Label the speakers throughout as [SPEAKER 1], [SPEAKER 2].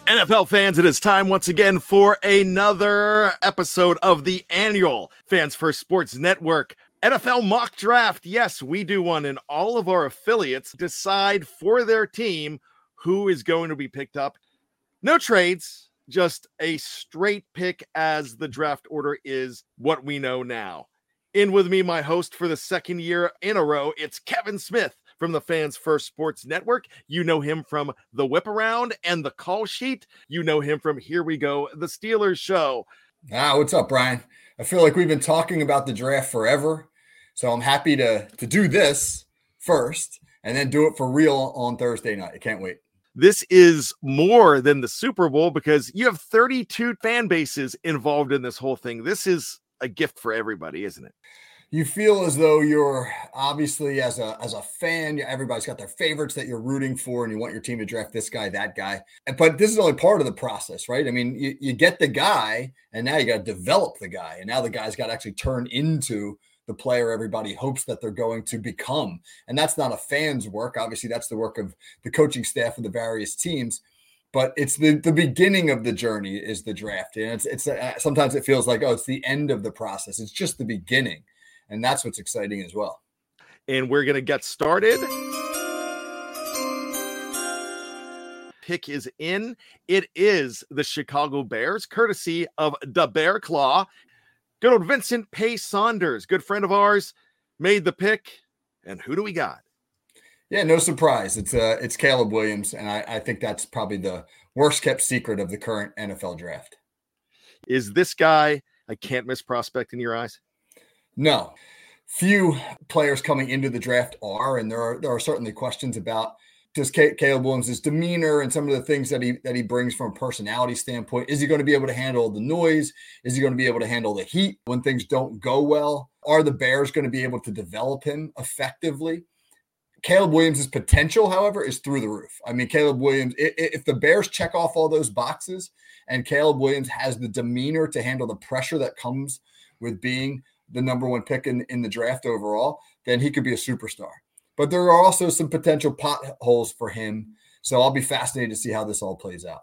[SPEAKER 1] NFL fans, it is time once again for another episode of the annual Fans First Sports Network NFL Mock Draft. Yes, we do one, and all of our affiliates decide for their team who is going to be picked up. No trades, just a straight pick as the draft order is what we know now. In with me, my host for the second year in a row, it's Kevin Smith from the Fans First Sports Network. You know him from The Whip Around and The Call Sheet. You know him from Here We Go, The Steelers Show.
[SPEAKER 2] What's up, Brian? I feel like we've been talking about the draft forever, so I'm happy to do this first and then do it for real on Thursday night. I can't wait.
[SPEAKER 1] This is more than the Super Bowl because you have 32 fan bases involved in this whole thing. This is a gift for everybody, isn't it?
[SPEAKER 2] You feel as though you're obviously as a fan, everybody's got their favorites that you're rooting for and you want your team to draft this guy, that guy. But this is only part of the process, right? I mean, you get the guy and now you got to develop the guy. And now the guy's got to actually turn into the player everybody hopes that they're going to become. And that's not a fan's work. Obviously, that's the work of the coaching staff of the various teams. But it's the beginning of the journey is the draft. And it's sometimes it feels like, it's the end of the process. It's just the beginning. And that's what's exciting as well.
[SPEAKER 1] And we're going to get started. Pick is in. It is the Chicago Bears, courtesy of the Bear Claw. Good old Vincent Pace Saunders, good friend of ours, made the pick. And who do we got?
[SPEAKER 2] Yeah, no surprise. It's Caleb Williams. And I think that's probably the worst kept secret of the current NFL draft.
[SPEAKER 1] Is this guy a can't miss prospect in your eyes?
[SPEAKER 2] No, few players coming into the draft are, and there are certainly questions about just Caleb Williams' demeanor and some of the things that he brings from a personality standpoint. Is he going to be able to handle the noise? Is he going to be able to handle the heat when things don't go well? Are the Bears going to be able to develop him effectively? Caleb Williams' potential, however, is through the roof. I mean, Caleb Williams, if the Bears check off all those boxes and Caleb Williams has the demeanor to handle the pressure that comes with being the number one pick in the draft overall, then he could be a superstar. But there are also some potential potholes for him. So I'll be fascinated to see how this all plays out.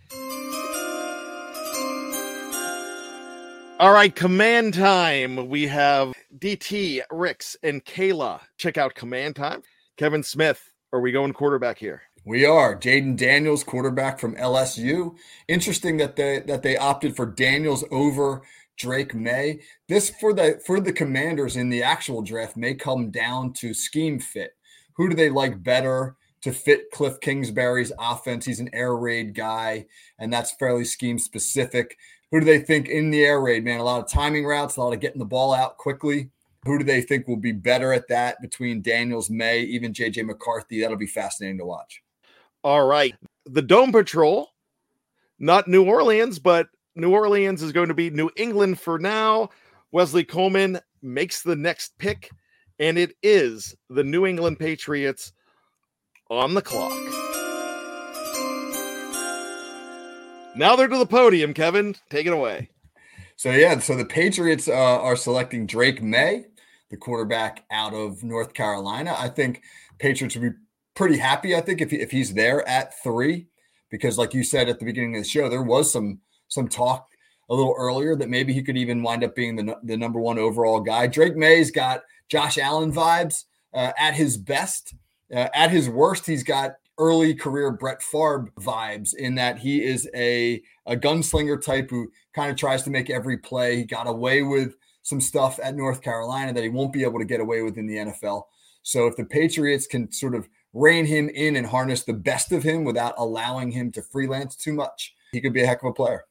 [SPEAKER 1] All right, Command Time. We have DT, Ricks, and Kayla. Check out Command Time. Kevin Smith, are we going quarterback here?
[SPEAKER 2] We are. Jaden Daniels, quarterback from LSU. Interesting that they opted for Daniels over Drake May. This for the Commanders in the actual draft may come down to scheme fit. Who do they like better to fit Cliff Kingsbury's offense? He's an air raid guy, and that's fairly scheme specific. Who do they think in the air raid, man? A lot of timing routes, a lot of getting the ball out quickly. Who do they think will be better at that between Daniels, May, even JJ McCarthy? That'll be fascinating to watch.
[SPEAKER 1] All right. The Dome Patrol, not New Orleans, but New Orleans is going to be New England for now. Wesley Coleman makes the next pick, and it is the New England Patriots on the clock. Now they're to the podium, Kevin. Take it away.
[SPEAKER 2] So the Patriots are selecting Drake May, the quarterback out of North Carolina. I think Patriots would be pretty happy, I think, if he's there at 3, because like you said at the beginning of the show, there was some talk a little earlier that maybe he could even wind up being the number 1 overall guy. Drake May's got Josh Allen vibes at his best. At his worst, he's got early career Brett Favre vibes in that he is a gunslinger type who kind of tries to make every play. He got away with some stuff at North Carolina that he won't be able to get away with in the NFL. So if the Patriots can sort of rein him in and harness the best of him without allowing him to freelance too much, he could be a heck of a player.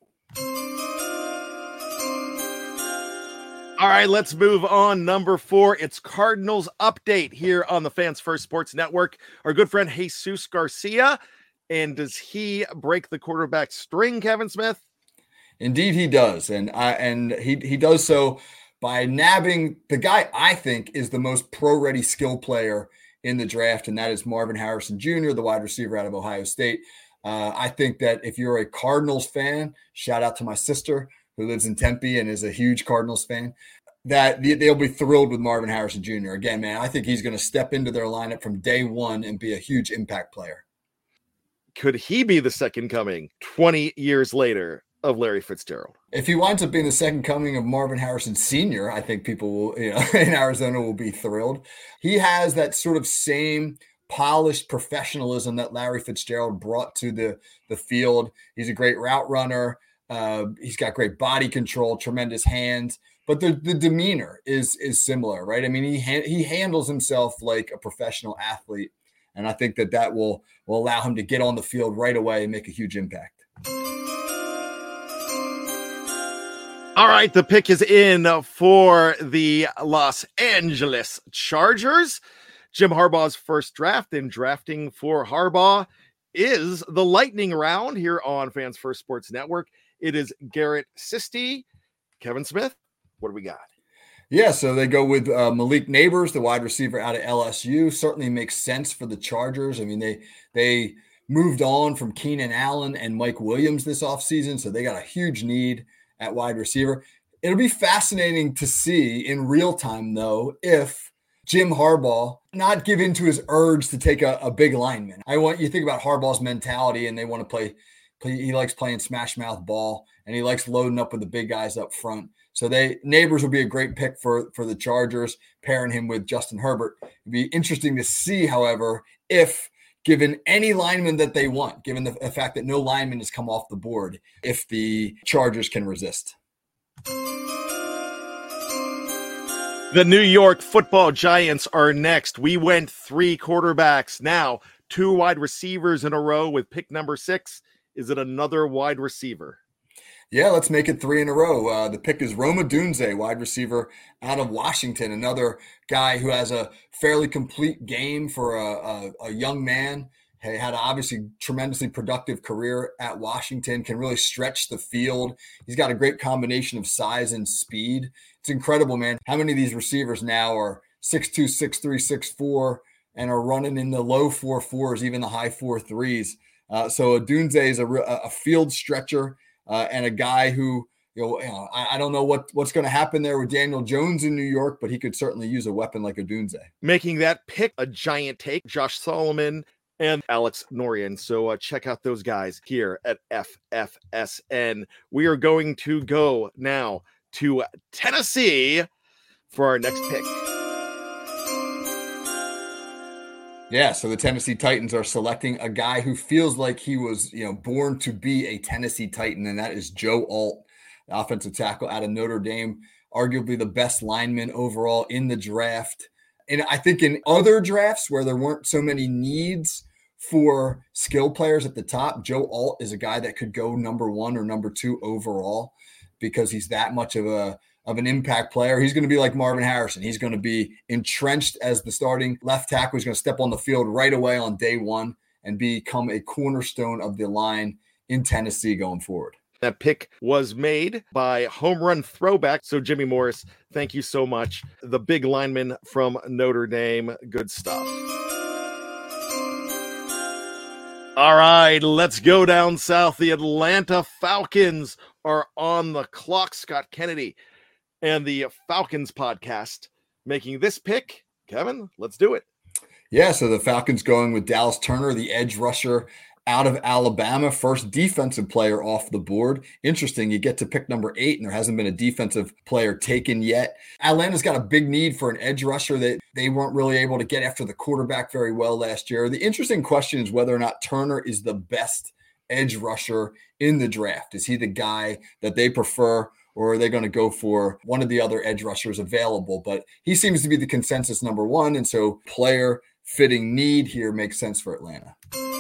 [SPEAKER 1] All right, let's move on. Number 4, it's Cardinals update here on the Fans First Sports Network. Our good friend Jesus Garcia. And does he break the quarterback string, Kevin Smith?
[SPEAKER 2] Indeed, he does. And he does so by nabbing the guy I think is the most pro-ready skill player in the draft, and that is Marvin Harrison Jr., the wide receiver out of Ohio State. I think that if you're a Cardinals fan, shout out to my sister who lives in Tempe and is a huge Cardinals fan, that they'll be thrilled with Marvin Harrison Jr. Again, man, I think he's going to step into their lineup from day one and be a huge impact player.
[SPEAKER 1] Could he be the second coming 20 years later of Larry Fitzgerald?
[SPEAKER 2] If he winds up being the second coming of Marvin Harrison Sr., I think people will, in Arizona will be thrilled. He has that sort of same polished professionalism that Larry Fitzgerald brought to the field. He's a great route runner. He's got great body control, tremendous hands, but the demeanor is similar, right? I mean, he handles himself like a professional athlete, and I think that will allow him to get on the field right away and make a huge impact.
[SPEAKER 1] All right, the pick is in for the Los Angeles Chargers. Jim Harbaugh's first draft, and drafting for Harbaugh is the lightning round here on Fans First Sports Network. It is Garrett Sisti. Kevin Smith, what do we got?
[SPEAKER 2] Yeah, so they go with Malik Nabers, the wide receiver out of LSU. Certainly makes sense for the Chargers. I mean, they moved on from Keenan Allen and Mike Williams this offseason, so they got a huge need at wide receiver. It'll be fascinating to see in real time, though, if Jim Harbaugh not give in to his urge to take a big lineman. I want you to think about Harbaugh's mentality, and they want to play. He likes playing smash mouth ball, and he likes loading up with the big guys up front. So Nabers will be a great pick for the Chargers, pairing him with Justin Herbert. It'd be interesting to see, however, if given any lineman that they want, given the fact that no lineman has come off the board, if the Chargers can resist.
[SPEAKER 1] The New York Football Giants are next. We went 3 quarterbacks. Now 2 wide receivers in a row with pick number 6. Is it another wide receiver?
[SPEAKER 2] Yeah, let's make it 3 in a row. The pick is Rome Odunze, wide receiver out of Washington, another guy who has a fairly complete game for a young man. He had obviously tremendously productive career at Washington, can really stretch the field. He's got a great combination of size and speed. It's incredible, man. How many of these receivers now are 6'2", 6'3", 6'4", and are running in the low 4.4s, even the high 4.3s. So Odunze is a field stretcher and a guy who, I don't know what's going to happen there with Daniel Jones in New York, but he could certainly use a weapon like Odunze.
[SPEAKER 1] Making that pick a giant take, Josh Solomon and Alex Norian. So check out those guys here at FFSN. We are going to go now to Tennessee for our next pick.
[SPEAKER 2] Yeah, so the Tennessee Titans are selecting a guy who feels like he was, born to be a Tennessee Titan, and that is Joe Alt, the offensive tackle out of Notre Dame, arguably the best lineman overall in the draft. And I think in other drafts where there weren't so many needs for skill players at the top, Joe Alt is a guy that could go number 1 or number 2 overall because he's that much of an impact player. He's going to be like Marvin Harrison. He's going to be entrenched as the starting left tackle. He's going to step on the field right away on day 1 and become a cornerstone of the line in Tennessee going forward.
[SPEAKER 1] That pick was made by Home Run Throwback. So Jimmy Morris, thank you so much. The big lineman from Notre Dame. Good stuff. All right, let's go down south. The Atlanta Falcons are on the clock. Scott Kennedy and the Falcons podcast making this pick. Kevin, let's do it.
[SPEAKER 2] Yeah, so the Falcons going with Dallas Turner, the edge rusher out of Alabama, first defensive player off the board. Interesting, you get to pick number 8, and there hasn't been a defensive player taken yet. Atlanta's got a big need for an edge rusher that they weren't really able to get after the quarterback very well last year. The interesting question is whether or not Turner is the best edge rusher in the draft. Is he the guy that they prefer, or are they going to go for one of the other edge rushers available? But he seems to be the consensus number 1, and so player fitting need here makes sense for Atlanta.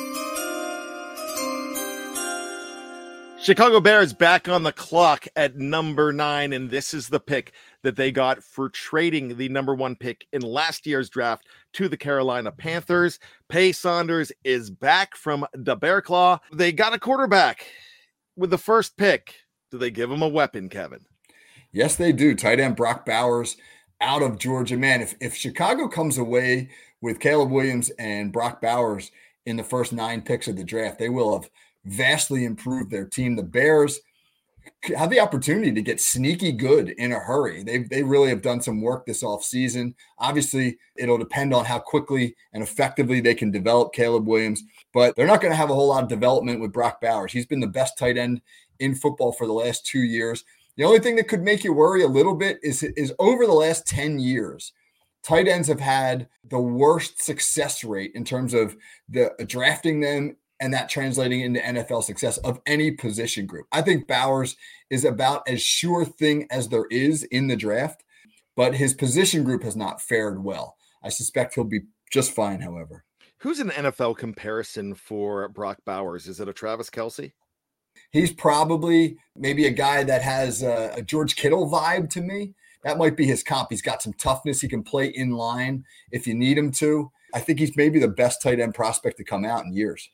[SPEAKER 1] Chicago Bears back on the clock at number 9, and this is the pick that they got for trading the number 1 pick in last year's draft to the Carolina Panthers. Pay Saunders is back from the Bear Claw. They got a quarterback with the first pick. Do they give him a weapon, Kevin?
[SPEAKER 2] Yes, they do. Tight end Brock Bowers out of Georgia. Man, if Chicago comes away with Caleb Williams and Brock Bowers in the first 9 picks of the draft, they will have vastly improved their team. The Bears, have the opportunity to get sneaky good in a hurry. They really have done some work this offseason. Obviously, it'll depend on how quickly and effectively they can develop Caleb Williams, but they're not going to have a whole lot of development with Brock Bowers. He's been the best tight end in football for the last 2 years. The only thing that could make you worry a little bit is over the last 10 years, tight ends have had the worst success rate in terms of the drafting them and that translating into NFL success of any position group. I think Bowers is about as sure thing as there is in the draft, but his position group has not fared well. I suspect he'll be just fine, however.
[SPEAKER 1] Who's an NFL comparison for Brock Bowers? Is it a Travis Kelce?
[SPEAKER 2] He's probably maybe a guy that has a George Kittle vibe to me. That might be his comp. He's got some toughness. He can play in line if you need him to. I think he's maybe the best tight end prospect to come out in years.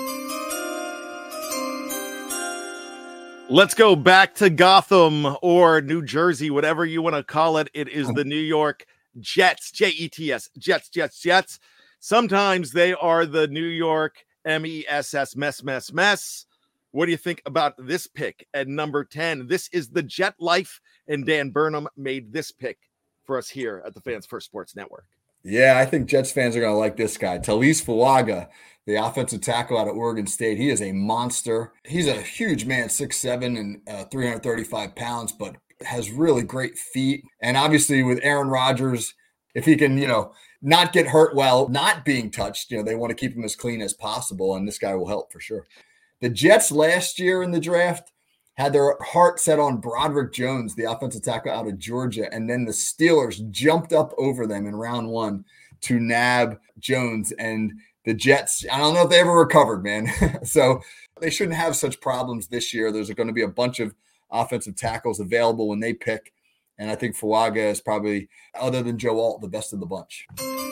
[SPEAKER 1] Let's go back to Gotham or New Jersey, whatever you want to call it. It is the New York Jets, Jets, Jets. Sometimes they are the New York MESS, mess. What do you think about this pick at number 10? This is the Jet Life, and Dan Burnham made this pick for us here at the Fans First Sports Network.
[SPEAKER 2] Yeah, I think Jets fans are going to like this guy. Talise Fuaga, the offensive tackle out of Oregon State. He is a monster. He's a huge man, 6'7" and 335 pounds, but has really great feet. And obviously with Aaron Rodgers, if he can, not get hurt while not being touched, they want to keep him as clean as possible, and this guy will help for sure. The Jets last year in the draft had their heart set on Broderick Jones, the offensive tackle out of Georgia, and then the Steelers jumped up over them in round 1 to nab Jones. And the Jets, I don't know if they ever recovered, man. So they shouldn't have such problems this year. There's going to be a bunch of offensive tackles available when they pick. And I think Fuaga is probably, other than Joe Alt, the best of the bunch.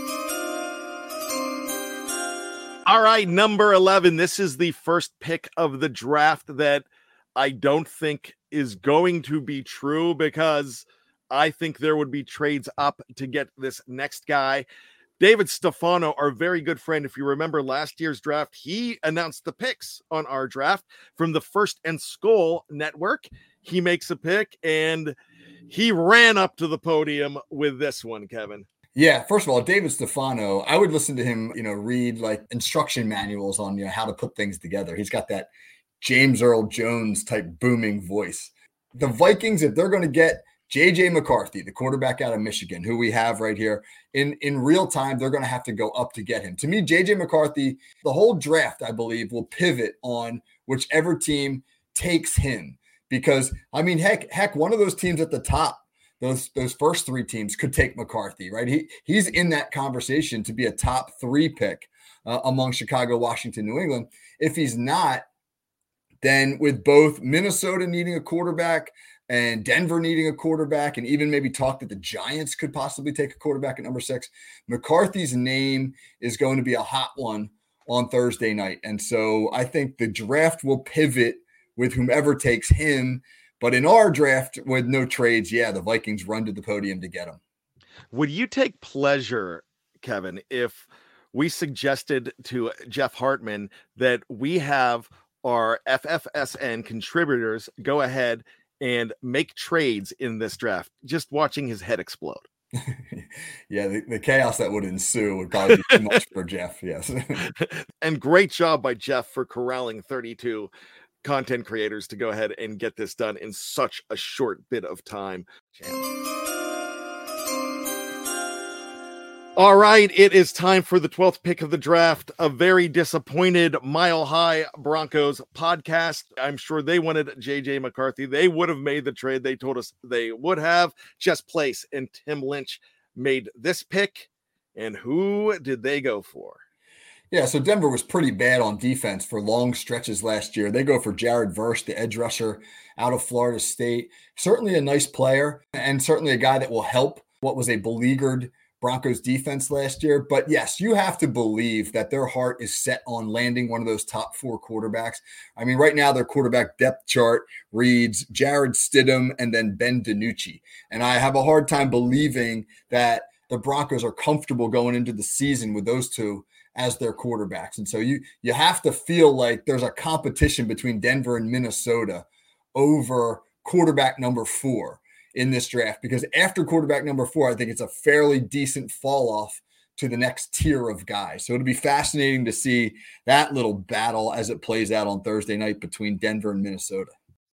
[SPEAKER 1] All right, number 11. This is the first pick of the draft that I don't think is going to be true, because I think there would be trades up to get this next guy. David Stefano, our very good friend, if you remember last year's draft, he announced the picks on our draft from the First and Skol Network. He makes a pick, and he ran up to the podium with this one, Kevin.
[SPEAKER 2] Yeah, first of all, David Stefano, I would listen to him, read like instruction manuals on how to put things together. He's got that James Earl Jones type booming voice. The Vikings, if they're going to get J.J. McCarthy, the quarterback out of Michigan, who we have right here, in real time, they're going to have to go up to get him. To me, J.J. McCarthy, the whole draft, I believe, will pivot on whichever team takes him. Because, heck, one of those teams at the top, those first 3 teams could take McCarthy, right? He's in that conversation to be a top 3 pick among Chicago, Washington, New England. If he's not, then with both Minnesota needing a quarterback and Denver needing a quarterback, and even maybe talk that the Giants could possibly take a quarterback at number 6, McCarthy's name is going to be a hot one on Thursday night. And so I think the draft will pivot with whomever takes him. But in our draft with no trades, the Vikings run to the podium to get him.
[SPEAKER 1] Would you take pleasure, Kevin, if we suggested to Jeff Hartman that we have our FFSN contributors go ahead and make trades in this draft? Just watching his head explode.
[SPEAKER 2] Yeah, the chaos that would ensue would probably be too much for Jeff. Yes.
[SPEAKER 1] And great job by Jeff for corralling 32 content creators to go ahead and get this done in such a short bit of time. All right, it is time for the 12th pick of the draft. A very disappointed Mile High Broncos podcast. I'm sure they wanted JJ McCarthy. They would have made the trade. They told us they would have. Jess Place and Tim Lynch made this pick. And who did they go for?
[SPEAKER 2] Yeah, so Denver was pretty bad on defense for long stretches last year. They go for Jared Verse, the edge rusher out of Florida State. Certainly a nice player, and certainly a guy that will help what was a beleaguered Broncos defense last year. But yes, you have to believe that their heart is set on landing one of those top 4 quarterbacks. Right now their quarterback depth chart reads Jared Stidham and then Ben DiNucci. And I have a hard time believing that the Broncos are comfortable going into the season with those two as their quarterbacks. And so you have to feel like there's a competition between Denver and Minnesota over quarterback number 4 in this draft, because after quarterback number 4, I think it's a fairly decent fall off to the next tier of guys. So it'll be fascinating to see that little battle as it plays out on Thursday night between Denver and Minnesota.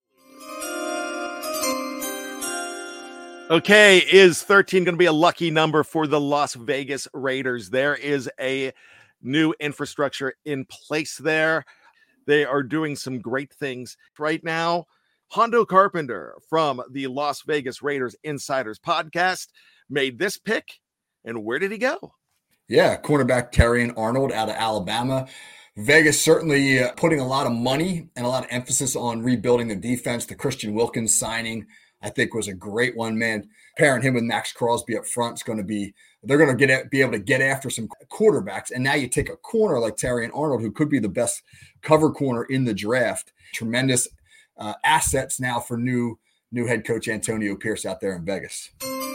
[SPEAKER 1] Okay, is 13 going to be a lucky number for the Las Vegas Raiders? There is a new infrastructure in place there. They are doing some great things right now. Hondo Carpenter from the Las Vegas Raiders Insiders podcast made this pick. And where did he go?
[SPEAKER 2] Yeah, cornerback Terrion Arnold out of Alabama. Vegas certainly putting a lot of money and a lot of emphasis on rebuilding the defense. The Christian Wilkins signing, I think, was a great one, man. Pairing him with Max Crosby up front is going to be, they're going to be able to get after some quarterbacks. And now you take a corner like Terrion Arnold, who could be the best cover corner in the draft. Tremendous assets now for new head coach Antonio Pierce out there in Vegas.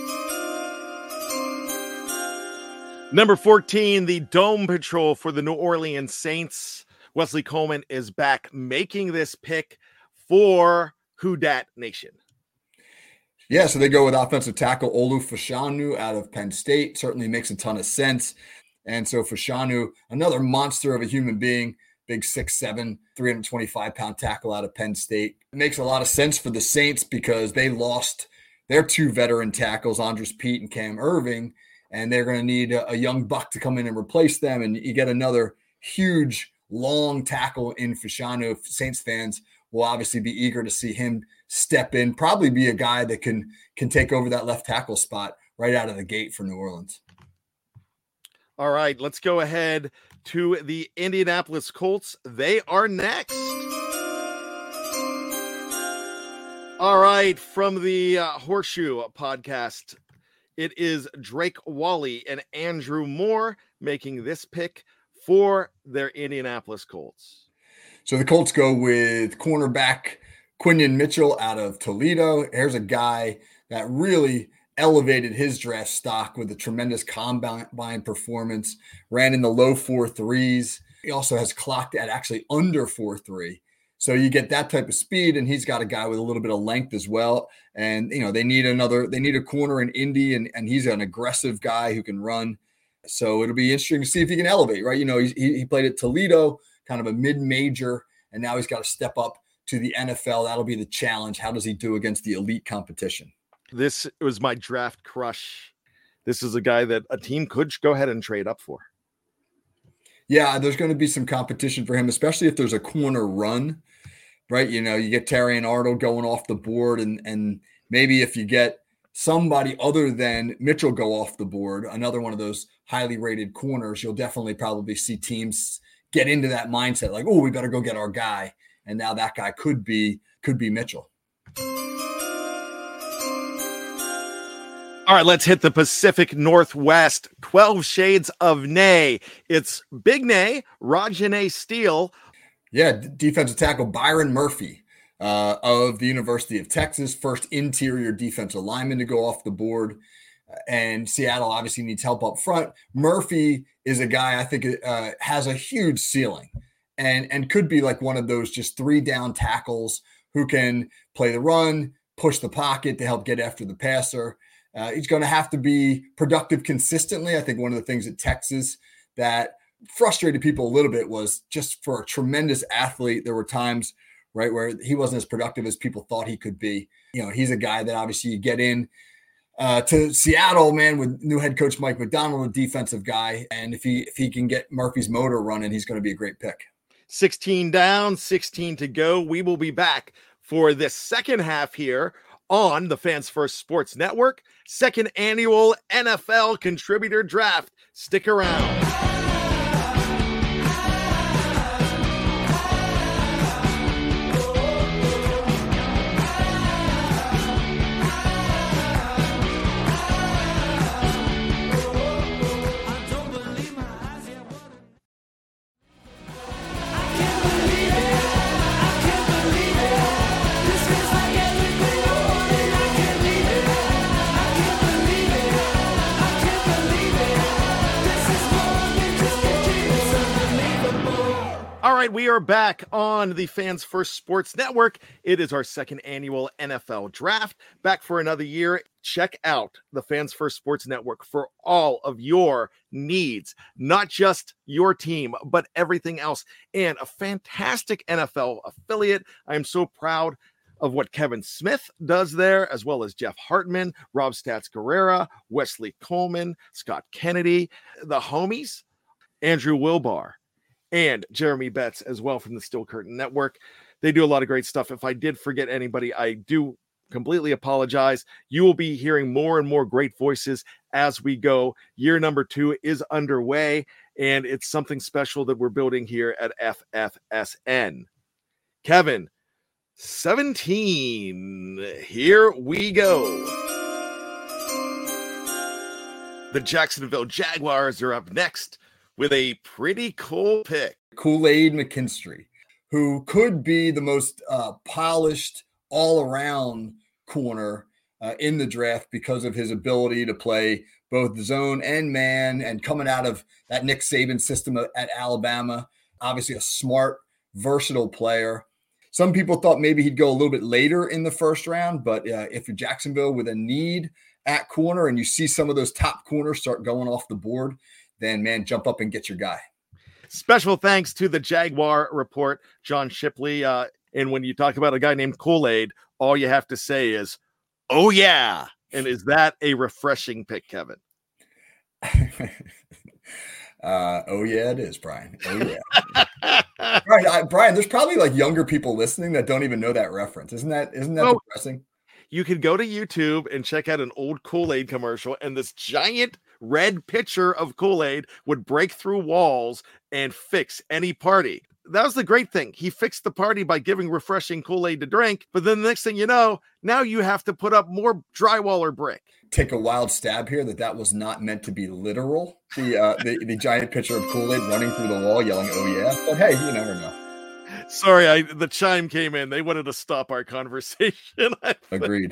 [SPEAKER 1] Number 14, the Dome Patrol for the New Orleans Saints. Wesley Coleman is back making this pick for Who Dat Nation.
[SPEAKER 2] Yeah, so they go with offensive tackle Olu Fashanu out of Penn State. Certainly makes a ton of sense. And so Fashanu, another monster of a human being, big 6'7", 325-pound tackle out of Penn State. It makes a lot of sense for the Saints because they lost their 2 veteran tackles, Andres Pete and Cam Irving, and they're going to need a young buck to come in and replace them. And you get another huge, long tackle in Fashanu. Saints fans will obviously be eager to see him step in, probably be a guy that can take over that left tackle spot right out of the gate for New Orleans.
[SPEAKER 1] All right, let's go ahead to the Indianapolis Colts. They are next. All right, from the Horseshoe podcast, it is Drake Wally and Andrew Moore making this pick for their Indianapolis Colts.
[SPEAKER 2] So the Colts go with cornerback Quinyon Mitchell out of Toledo. Here's a guy that really elevated his draft stock with a tremendous combine performance, ran in the low 4.3s. He also has clocked at actually under 4.3. So you get that type of speed, and he's got a guy with a little bit of length as well. And, you know, they need a corner in Indy, and he's an aggressive guy who can run. So it'll be interesting to see if he can elevate, right? You know, he played at Toledo, kind of a mid-major, and now he's got to step up to the NFL. That'll be the challenge. How does he do against the elite competition?
[SPEAKER 1] This was my draft crush. This is a guy that a team could go ahead and trade up for.
[SPEAKER 2] Yeah, there's going to be some competition for him, especially if there's a corner run, right? You know, you get Terrion Arnold going off the board, and maybe if you get somebody other than Mitchell go off the board, another one of those highly rated corners, you'll definitely probably see teams get into that mindset like, oh, we better go get our guy. And now that guy could be Mitchell.
[SPEAKER 1] All right, let's hit the Pacific Northwest. 12 Shades of Nay. It's Big Nay, Rajane Steele.
[SPEAKER 2] Yeah, defensive tackle Byron Murphy of the University of Texas, first interior defensive lineman to go off the board. And Seattle obviously needs help up front. Murphy is a guy I think has a huge ceiling and could be like one of those just 3-down tackles who can play the run, push the pocket to help get after the passer. He's going to have to be productive consistently. I think one of the things at Texas that frustrated people a little bit was just for a tremendous athlete, there were times, right, where he wasn't as productive as people thought he could be. You know, he's a guy that obviously you get in to Seattle, man, with new head coach Mike McDonald, a defensive guy. And if he can get Murphy's motor running, he's going to be a great pick.
[SPEAKER 1] 16 down, 16 to go. We will be back for this second half here on the Fans First Sports Network, second annual NFL Contributor Draft. Stick around. right, we are back on the Fans First Sports Network. It is our second annual NFL Draft. Back for another year. Check out the Fans First Sports Network for all of your needs, not just your team, but everything else. And a fantastic NFL affiliate. I am so proud of what Kevin Smith does there, as well as Jeff Hartman, Rob Stats Guerrera, Wesley Coleman, Scott Kennedy, the homies, Andrew Wilbar, and Jeremy Betts as well from the Steel Curtain Network. They do a lot of great stuff. If I did forget anybody, I do completely apologize. You will be hearing more and more great voices as we go. Year number 2 is underway, and it's something special that we're building here at FFSN. Kevin, 17. Here we go. The Jacksonville Jaguars are up next with a pretty cool pick.
[SPEAKER 2] Kool-Aid McKinstry, who could be the most polished all-around corner in the draft because of his ability to play both zone and man, and coming out of that Nick Saban system at Alabama. Obviously a smart, versatile player. Some people thought maybe he'd go a little bit later in the first round, but if you're Jacksonville with a need at corner and you see some of those top corners start going off the board, then, man, jump up and get your guy.
[SPEAKER 1] Special thanks to the Jaguar Report, John Shipley. And when you talk about a guy named Kool-Aid, all you have to say is, oh, yeah. And is that a refreshing pick, Kevin?
[SPEAKER 2] Oh, yeah, it is, Brian. Oh, yeah. Brian, there's probably like younger people listening that don't even know that reference. Isn't that depressing?
[SPEAKER 1] You could go to YouTube and check out an old Kool-Aid commercial, and this giant red pitcher of Kool-Aid would break through walls and fix any party. That was the great thing. He fixed the party by giving refreshing Kool-Aid to drink, but then the next thing you know, now you have to put up more drywall or brick.
[SPEAKER 2] Take a wild stab here that was not meant to be literal. The giant pitcher of Kool-Aid running through the wall yelling, oh yeah. But hey, you never know.
[SPEAKER 1] Sorry, the chime came in. They wanted to stop our conversation.
[SPEAKER 2] Agreed.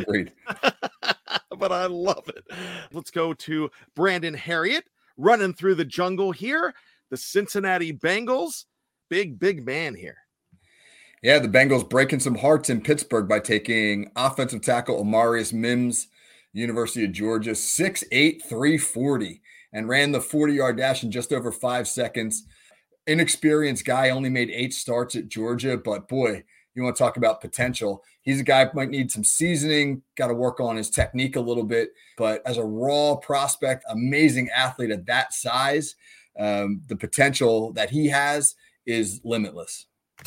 [SPEAKER 1] But I love it. Let's go to Brandon Harriet running through the jungle here. The Cincinnati Bengals. Big man here.
[SPEAKER 2] Yeah, the Bengals breaking some hearts in Pittsburgh by taking offensive tackle Amarius Mims, University of Georgia, 6'8", 340, and ran the 40-yard dash in just over 5 seconds. Inexperienced guy, only made 8 starts at Georgia, but boy, you want to talk about potential. He's a guy who might need some seasoning, got to work on his technique a little bit, but as a raw prospect, amazing athlete at that size, the potential that he has is limitless.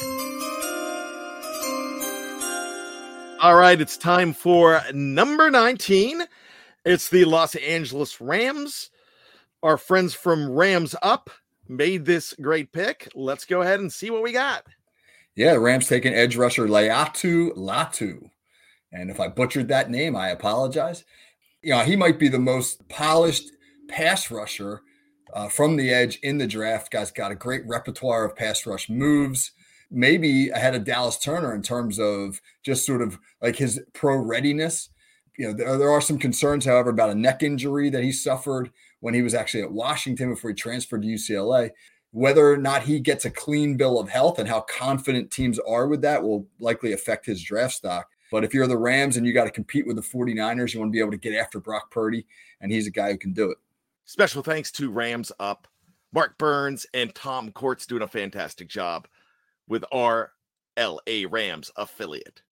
[SPEAKER 1] All right, it's time for number 19. It's the Los Angeles Rams. Our friends from Rams Up made this great pick. Let's go ahead and see what we got.
[SPEAKER 2] Yeah, the Rams taking edge rusher Laiatu Latu. And if I butchered that name, I apologize. You know, he might be the most polished pass rusher from the edge in the draft. Guy's got a great repertoire of pass rush moves, maybe ahead of Dallas Turner in terms of just sort of like his pro readiness. You know, there are some concerns, however, about a neck injury that he suffered when he was actually at Washington before he transferred to UCLA. Whether or not he gets a clean bill of health and how confident teams are with that will likely affect his draft stock. But if you're the Rams and you got to compete with the 49ers, you want to be able to get after Brock Purdy, and he's a guy who can do it.
[SPEAKER 1] Special thanks to Rams Up. Mark Burns and Tom Courts doing a fantastic job with our LA Rams affiliate.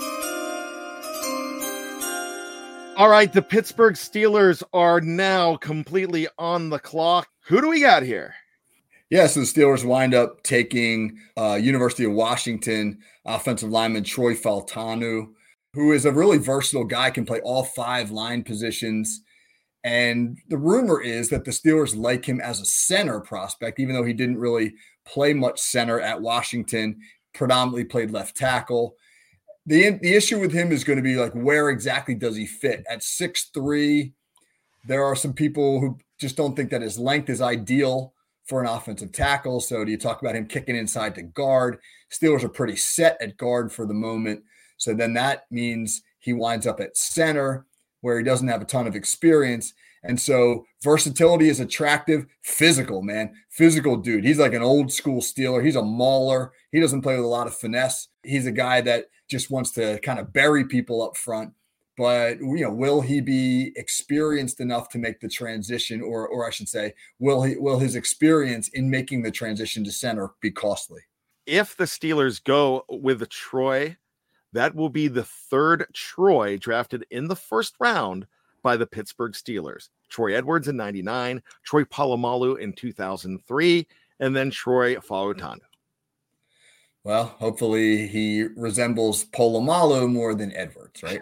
[SPEAKER 1] All right, the Pittsburgh Steelers are now completely on the clock. Who do we got here?
[SPEAKER 2] Yeah, so the Steelers wind up taking University of Washington offensive lineman Troy Fautanu, who is a really versatile guy, can play all 5 line positions. And the rumor is that the Steelers like him as a center prospect, even though he didn't really play much center at Washington, predominantly played left tackle. The issue with him is going to be like, where exactly does he fit? At 6'3", there are some people who just don't think that his length is ideal for an offensive tackle. So do you talk about him kicking inside to guard? Steelers are pretty set at guard for the moment. So then that means he winds up at center, where he doesn't have a ton of experience. And so versatility is attractive. Physical, man. Physical dude. He's like an old school Steeler. He's a mauler. He doesn't play with a lot of finesse. He's a guy that just wants to kind of bury people up front. But, will he be experienced enough to make the transition, or I should say, will his experience in making the transition to center be costly?
[SPEAKER 1] If the Steelers go with Troy, that will be the third Troy drafted in the first round by the Pittsburgh Steelers. Troy Edwards in 99, Troy Polamalu in 2003, and then Troy Fautanu.
[SPEAKER 2] Well, hopefully he resembles Polamalu more than Edwards, right?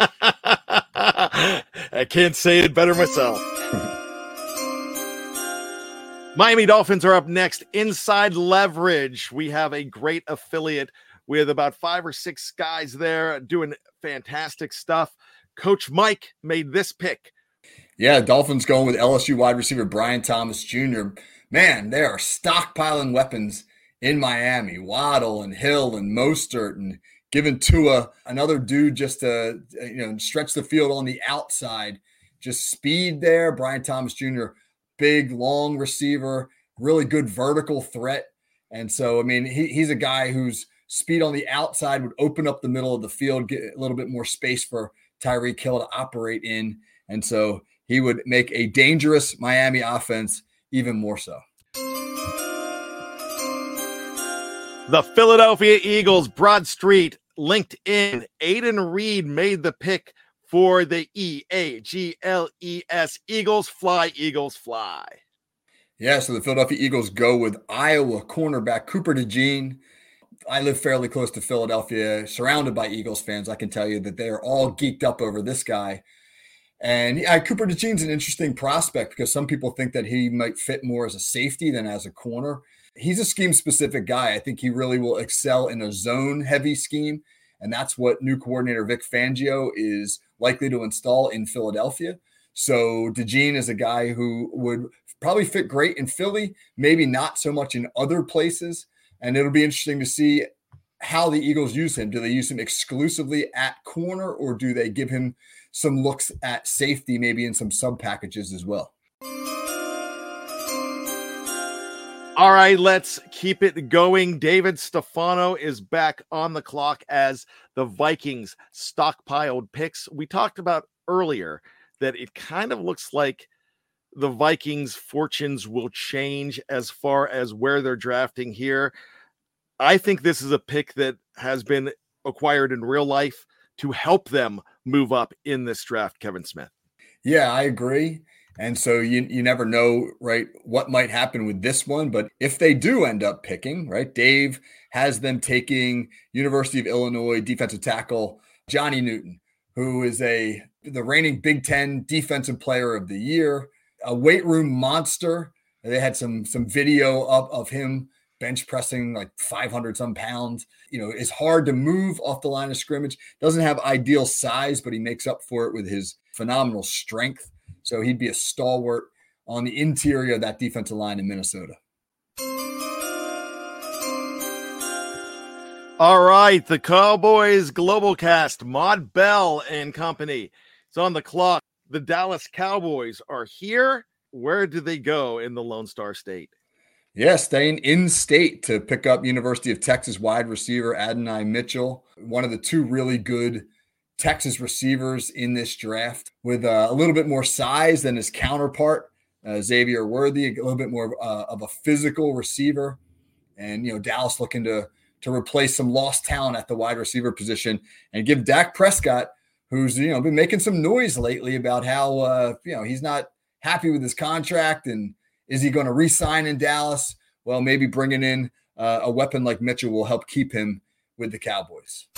[SPEAKER 1] I can't say it better myself. Miami Dolphins are up next. Inside Leverage. We have a great affiliate with about 5 or 6 guys there doing fantastic stuff. Coach Mike made this pick.
[SPEAKER 2] Yeah, Dolphins going with LSU wide receiver Brian Thomas Jr. Man, they are stockpiling weapons in Miami. Waddle and Hill and Mostert, and giving Tua another dude just to stretch the field on the outside. Just speed there. Brian Thomas Jr., big, long receiver, really good vertical threat. And so, I mean, he's a guy whose speed on the outside would open up the middle of the field, get a little bit more space for Tyreek Hill to operate in. And so he would make a dangerous Miami offense even more so.
[SPEAKER 1] The Philadelphia Eagles, Broad Street, LinkedIn. Aiden Reed made the pick for the EAGLES. Eagles fly, Eagles fly.
[SPEAKER 2] Yeah, so the Philadelphia Eagles go with Iowa cornerback Cooper DeJean. I live fairly close to Philadelphia, surrounded by Eagles fans. I can tell you that they are all geeked up over this guy. And Cooper DeJean's an interesting prospect because some people think that he might fit more as a safety than as a corner. He's a scheme-specific guy. I think he really will excel in a zone-heavy scheme, and that's what new coordinator Vic Fangio is likely to install in Philadelphia. So DeJean is a guy who would probably fit great in Philly, maybe not so much in other places, and it'll be interesting to see how the Eagles use him. Do they use him exclusively at corner, or do they give him some looks at safety, maybe in some sub-packages as well?
[SPEAKER 1] All right, let's keep it going. David Stefano is back on the clock as the Vikings stockpiled picks. We talked about earlier that it kind of looks like the Vikings' fortunes will change as far as where they're drafting here. I think this is a pick that has been acquired in real life to help them move up in this draft, Kevin Smith.
[SPEAKER 2] Yeah, I agree. And so you never know, right, what might happen with this one. But if they do end up picking, right, Dave has them taking University of Illinois defensive tackle Johnny Newton, who is the reigning Big Ten Defensive Player of the Year, a weight room monster. They had some video up of him bench pressing like 500 some pounds. Is hard to move off the line of scrimmage. Doesn't have ideal size, but he makes up for it with his phenomenal strength. So he'd be a stalwart on the interior of that defensive line in Minnesota.
[SPEAKER 1] All right, the Cowboys Global Cast, Maud Bell and company. It's on the clock. The Dallas Cowboys are here. Where do they go in the Lone Star State?
[SPEAKER 2] Yeah, staying in state to pick up University of Texas wide receiver Adonai Mitchell, one of the 2 really good Texas receivers in this draft, with a little bit more size than his counterpart, Xavier Worthy, a little bit more of a physical receiver. And, Dallas looking to replace some lost talent at the wide receiver position and give Dak Prescott, who's, been making some noise lately about how, he's not happy with his contract, and is he going to re-sign in Dallas? Well, maybe bringing in a weapon like Mitchell will help keep him with the Cowboys.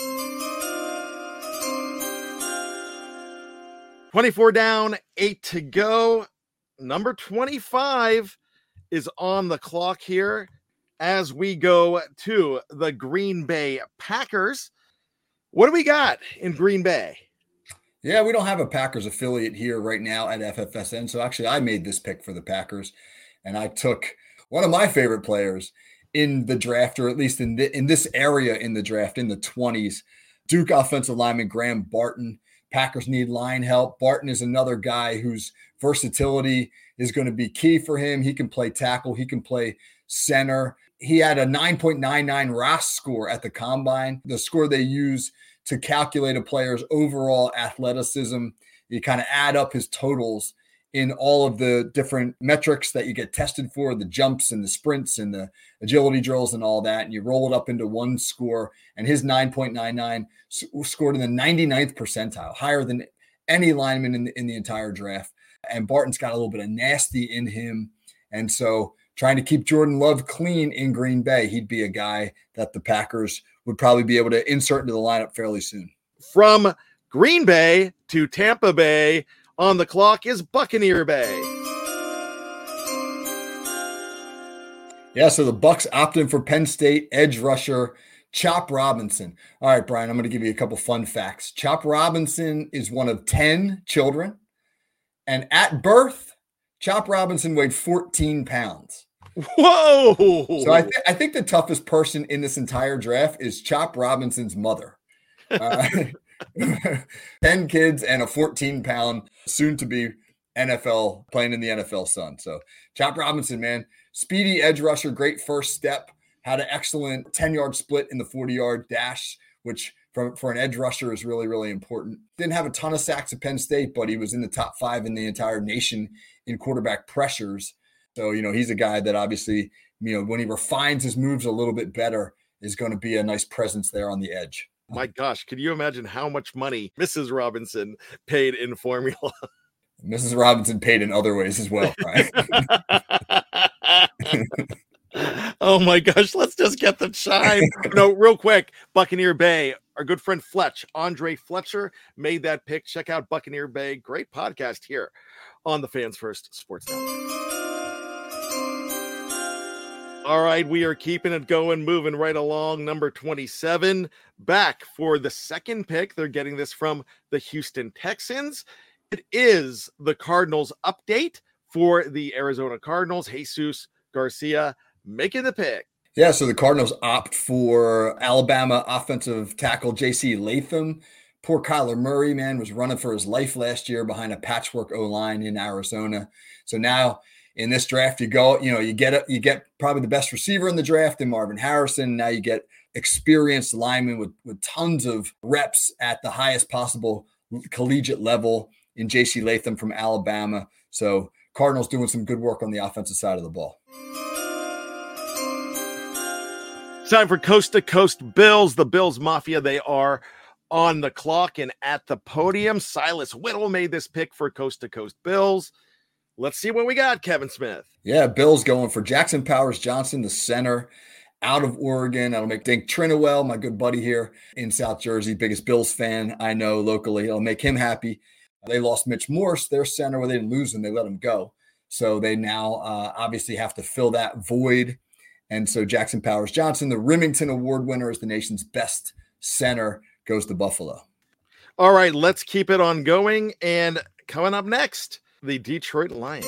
[SPEAKER 1] 24 down, 8 to go. Number 25 is on the clock here as we go to the Green Bay Packers. What do we got in Green Bay?
[SPEAKER 2] Yeah, we don't have a Packers affiliate here right now at FFSN. So actually I made this pick for the Packers, and I took one of my favorite players in the draft, or at least in this area in the draft, in the 20s, Duke offensive lineman Graham Barton. Packers need line help. Barton is another guy whose versatility is going to be key for him. He can play tackle. He can play center. He had a 9.99 RAS score at the combine, the score they use to calculate a player's overall athleticism. You kind of add up his totals in all of the different metrics that you get tested for, the jumps and the sprints and the agility drills and all that. And you roll it up into one score, and his 9.99 scored in the 99th percentile, higher than any lineman in the entire draft. And Barton's got a little bit of nasty in him. And so trying to keep Jordan Love clean in Green Bay, he'd be a guy that the Packers would probably be able to insert into the lineup fairly soon.
[SPEAKER 1] From Green Bay to Tampa Bay, on the clock is Buccaneer Bay.
[SPEAKER 2] Yeah, so the Bucs opt in for Penn State edge rusher Chop Robinson. All right, Brian, I'm going to give you a couple fun facts. Chop Robinson is one of 10 children, and at birth, Chop Robinson weighed 14 pounds.
[SPEAKER 1] Whoa!
[SPEAKER 2] So I think the toughest person in this entire draft is Chop Robinson's mother. 10 kids and a 14-pound soon-to-be NFL, playing in the NFL son. So Chop Robinson, man, speedy edge rusher, great first step, had an excellent 10-yard split in the 40-yard dash, which for an edge rusher is really, really important. Didn't have a ton of sacks at Penn State, but he was in the top 5 in the entire nation in quarterback pressures. So, he's a guy that obviously, when he refines his moves a little bit better, is going to be a nice presence there on the edge.
[SPEAKER 1] My gosh, can you imagine how much money Mrs. Robinson paid in formula?
[SPEAKER 2] Mrs. Robinson paid in other ways as well, right?
[SPEAKER 1] Oh my gosh, let's just get the chime. No, real quick, Buccaneer Bay, our good friend Andre Fletcher made that pick. Check out Buccaneer Bay. Great podcast here on the Fans First Sports Network. All right, we are keeping it going, moving right along. Number 27, back for the second pick. They're getting this from the Houston Texans. It is the Cardinals update for the Arizona Cardinals. Jesus Garcia making the pick.
[SPEAKER 2] Yeah, so the Cardinals opt for Alabama offensive tackle J.C. Latham. Poor Kyler Murray, man, was running for his life last year behind a patchwork O-line in Arizona. So now in this draft, you get probably the best receiver in the draft in Marvin Harrison. Now you get experienced linemen with tons of reps at the highest possible collegiate level in J.C. Latham from Alabama. So Cardinals doing some good work on the offensive side of the ball.
[SPEAKER 1] Time for Coast to Coast Bills. The Bills Mafia, they are on the clock and at the podium. Silas Whittle made this pick for Coast to Coast Bills. Let's see what we got, Kevin Smith.
[SPEAKER 2] Yeah, Bills going for Jackson Powers Johnson, the center out of Oregon. That'll make Dink Trinowell, my good buddy here in South Jersey, biggest Bills fan I know locally. It'll make him happy. They lost Mitch Morse, their center, where they didn't lose him. They let him go. So they now obviously have to fill that void. And so Jackson Powers Johnson, the Remington Award winner, is the nation's best center, goes to Buffalo.
[SPEAKER 1] All right, let's keep it on going. And coming up next, the Detroit Lions.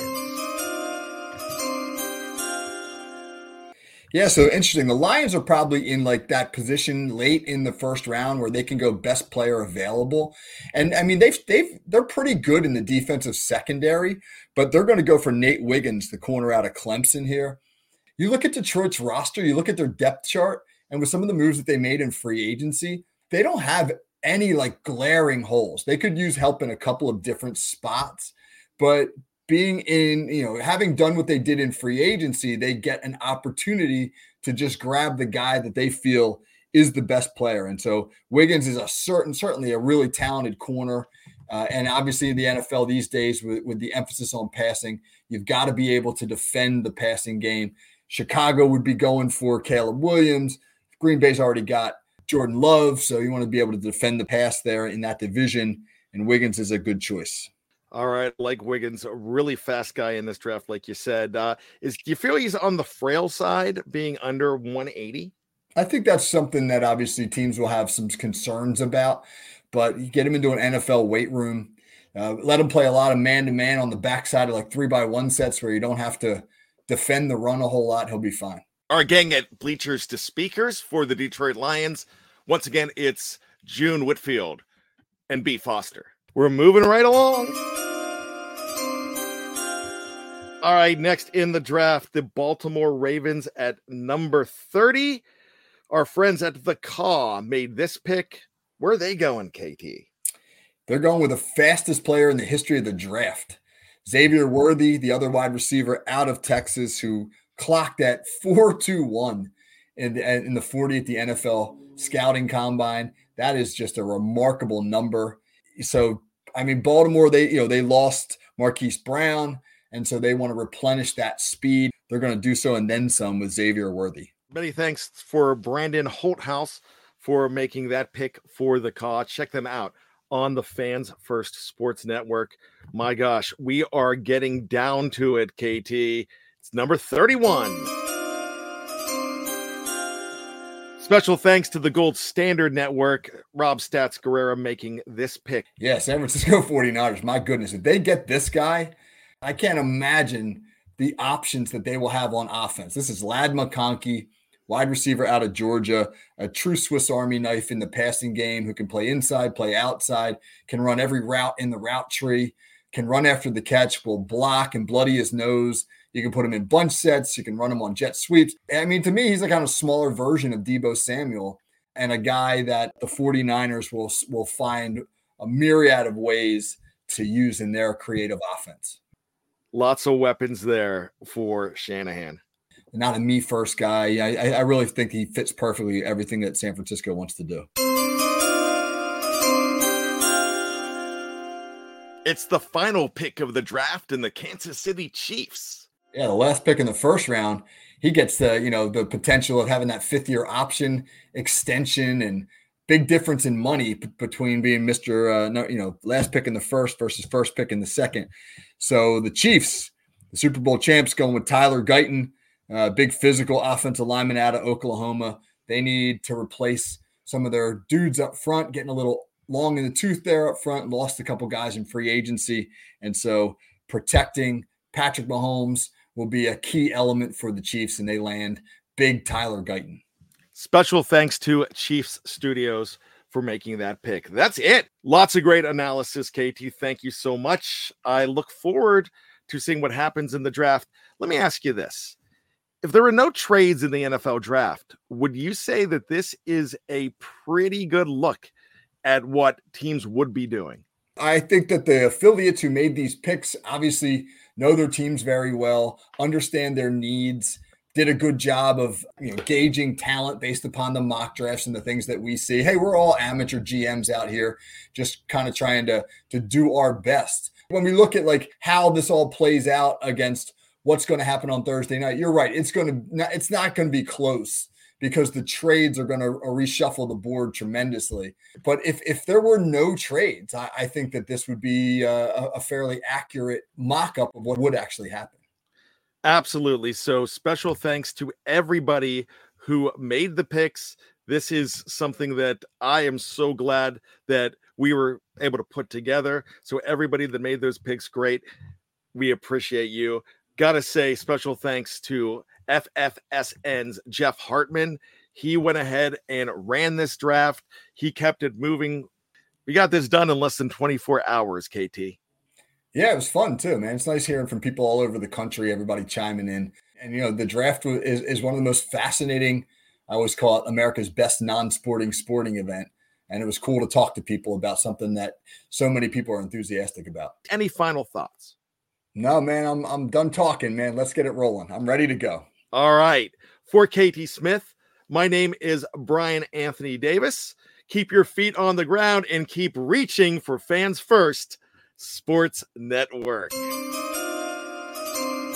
[SPEAKER 2] Yeah, so interesting. The Lions are probably in like that position late in the first round where they can go best player available. And I mean, they're pretty good in the defensive secondary, but they're going to go for Nate Wiggins, the corner out of Clemson here. You look at Detroit's roster, you look at their depth chart, and with some of the moves that they made in free agency, they don't have any like glaring holes. They could use help in a couple of different spots, but being in, having done what they did in free agency, they get an opportunity to just grab the guy that they feel is the best player. And so Wiggins is certainly a really talented corner. And obviously in the NFL these days with the emphasis on passing, you've got to be able to defend the passing game. Chicago would be going for Caleb Williams. Green Bay's already got Jordan Love, so you want to be able to defend the pass there in that division, and Wiggins is a good choice.
[SPEAKER 1] All right, like Wiggins, a really fast guy in this draft, like you said. Do you feel he's on the frail side, being under 180?
[SPEAKER 2] I think that's something that obviously teams will have some concerns about, but you get him into an NFL weight room, let him play a lot of man-to-man on the backside of like 3x1 sets where you don't have to defend the run a whole lot. He'll be fine.
[SPEAKER 1] Our gang at Bleachers to Speakers for the Detroit Lions. Once again, it's June Whitfield and B. Foster. We're moving right along. All right, next in the draft, the Baltimore Ravens at number 30. Our friends at the Caw made this pick. Where are they going, KT?
[SPEAKER 2] They're going with the fastest player in the history of the draft, Xavier Worthy, the other wide receiver out of Texas, who clocked at 4.21 in the 40 at the NFL scouting combine. That is just a remarkable number. So, I mean, Baltimore, they lost Marquise Brown, and so they want to replenish that speed. They're going to do so and then some with Xavier Worthy.
[SPEAKER 1] Many thanks for Brandon Holthouse for making that pick for the Caw. Check them out on the Fans First Sports Network. My gosh, we are getting down to it, KT. It's number 31. Special thanks to the Gold Standard Network, Rob Stats Guerrera making this pick.
[SPEAKER 2] Yeah, San Francisco 49ers, my goodness. If they get this guy, I can't imagine the options that they will have on offense. This is Ladd McConkey, wide receiver out of Georgia, a true Swiss Army knife in the passing game who can play inside, play outside, can run every route in the route tree, can run after the catch, will block and bloody his nose. You can put him in bunch sets. You can run him on jet sweeps. I mean, to me, he's a kind of smaller version of Deebo Samuel and a guy that the 49ers will find a myriad of ways to use in their creative offense.
[SPEAKER 1] Lots of weapons there for Shanahan.
[SPEAKER 2] Not a me first guy. I really think he fits perfectly everything that San Francisco wants to do.
[SPEAKER 1] It's the final pick of the draft and the Kansas City Chiefs.
[SPEAKER 2] Yeah, the last pick in the first round, he gets the potential of having that fifth-year option extension and big difference in money between being last pick in the first versus first pick in the second. So the Chiefs, the Super Bowl champs, going with Tyler Guyton, big physical offensive lineman out of Oklahoma. They need to replace some of their dudes up front, getting a little long in the tooth there up front, lost a couple guys in free agency. And so protecting Patrick Mahomes will be a key element for the Chiefs, and they land big Tyler Guyton.
[SPEAKER 1] Special thanks to Chiefs Studios for making that pick. That's it. Lots of great analysis, KT. Thank you so much. I look forward to seeing what happens in the draft. Let me ask you this. If there were no trades in the NFL draft, would you say that this is a pretty good look at what teams would be doing?
[SPEAKER 2] I think that the affiliates who made these picks obviously know their teams very well, understand their needs, did a good job of gauging talent based upon the mock drafts and the things that we see. Hey, we're all amateur GMs out here just kind of trying to do our best. When we look at how this all plays out against what's going to happen on Thursday night, you're right. It's not going to be close because the trades are going to reshuffle the board tremendously. But if there were no trades, I think that this would be a fairly accurate mock-up of what would actually happen.
[SPEAKER 1] Absolutely. So special thanks to everybody who made the picks. This is something that I am so glad that we were able to put together. So everybody that made those picks, great. We appreciate you. Gotta say special thanks to FFSN's Jeff Hartman. He went ahead and ran this draft. He kept it moving. We got this done in less than 24 hours, KT.
[SPEAKER 2] Yeah, it was fun too, man. It's nice hearing from people all over the country, everybody chiming in. And, the draft is one of the most fascinating, I always call it America's best non-sporting sporting event. And it was cool to talk to people about something that so many people are enthusiastic about.
[SPEAKER 1] Any final thoughts?
[SPEAKER 2] No, man, I'm done talking, man. Let's get it rolling. I'm ready to go.
[SPEAKER 1] All right. For KT Smith, my name is Brian Anthony Davis. Keep your feet on the ground and keep reaching for Fans First Sports Network.